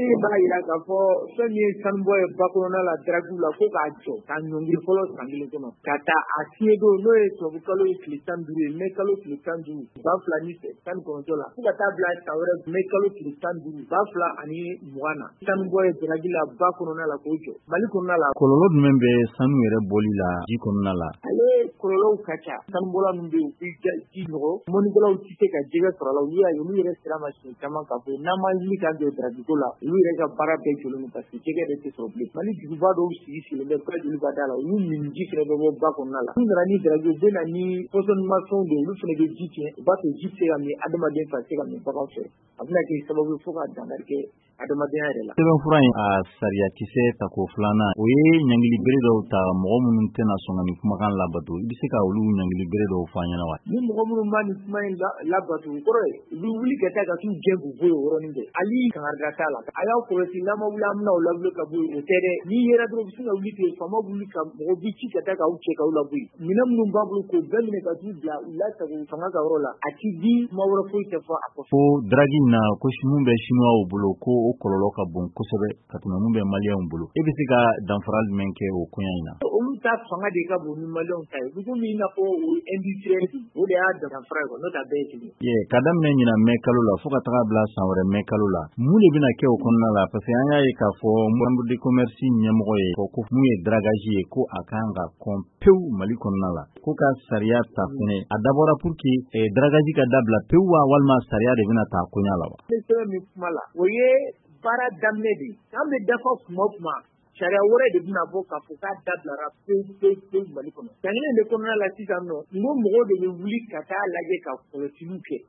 b'a jira k'a fɔ fɛn min ye sanubɔ ye ba kɔnɔna la drague la ko k'a jɔ ka ɲɔngiri fɔlɔ san 1 kɔnɔ ka taa a fiɲɛ don n'o ye tubabu kalo ye tile 15 ye mai kalo tile 15 2019 la fo ka taa bila san wɛrɛ mai kalo tile 15 2020 na sanubɔ ye drague la ba kɔnɔna la k'o jɔ Mali kɔnɔna la. Kɔlɔlɔ jumɛn bɛ sanu yɛrɛ bɔli la ji kɔnɔna la? Ale kɔlɔlɔw ka ca sanubɔla min bɛ yen u bɛ ji nɔgɔ mɔnikɛlaw tɛ se ka jɛgɛ sɔrɔ a la olu yɛrɛ sera ma siɲɛ caman ka bɔ n'an ma wuli ka jɔ drague ko la olu yɛrɛ ka baara bɛɛ jɔlen don parce que jɛgɛ yɛrɛ tɛ sɔrɔ bilen. Mali duguba dɔw sigilen bɛ bɛɛ joli b'a da la olu min ji fɛnɛ bɛ bɔ ba kɔnɔna la. N'u nana ni drague u bɛ na ni pɔsɔnimafɛnw de olu fɛnɛ bɛ ji tiɲɛ u b'a to ji tɛ se ka min adamaden fɛ a tɛ se ka min bagan fɛ a bɛna kɛ sababu fo ka dankari kɛ adamadenya yɛrɛ la. Sɛbɛnfura in a sariya kisɛ tako 2nan o ye ɲangili bere dɔw ta mɔgɔ minnu tɛna sɔn ka nin kumakan labato i bɛ se ka olu ɲangili bere dɔw fɔ an ɲɛna wa? Ni mɔgɔ minnu b'a nin kuma in labato o kɔrɔ ye u bɛ wuli ka taa ka t'u gɛn k'u bɔ yen o yɔrɔnin bɛɛ hali kangarida t'a la a y'aw kɔlɔsi n'an ma wuli an bɛna o lawuli ka bɔ yen o tɛ dɛ n'i yera dɔrɔn u bɛ sin ka wuli ten faama wuli ka mɔgɔ bi ci ka taa k'aw cɛ k'aw labɔ yen minɛn minnu b'a bolo k'o bɛɛ minɛ ka t'u bila u lasago fanga ka yɔrɔ la a ti di kuma wɛrɛ foyi tɛ fɔ a kɔfɛ. Ko drague in na ko mun bɛ chinois bolo ko o kɔlɔlɔ ka bon kosɛbɛ ka tɛmɛ mun bɛ maliyɛnw bolo e bɛ se ka danfara jumɛn kɛ o koɲa in na? Olu ta fanga de ka bon ni maliyɛnw ta ye komi i n'a fɔ o ye industriel o de y'a danfara ye n'o tɛ a bɛɛ ye kelen ye. Ka daminɛ ɲina mai kalo la fo ka taga bila san wɛrɛ mai kalo la mun de bɛna kɛ o kɔnɔna la parce que an y'a ye k'a fɔ chambre de commerce ɲɛmɔgɔ ye ko mun ye dragage ye ko a kan ka kɔn pewu Mali kɔnɔna la ko ka sariya ta fɛnɛ a dabɔra pour que dragage ka dabila pewu wa walima sariya de bɛna ta koɲa la wa? Ne sɛbɛn min kuma la o ye baara daminɛ de ye an bɛ dafa kuma o kuma sariya wɛrɛ de bɛna bɔ k'a fɔ k'a dabilara pewu Mali kɔnɔ. San 1 de kɔnɔna la sisan nɔ n ko mɔgɔw de bɛ wuli ka taa lajɛ ka kɔlɔsiliw kɛ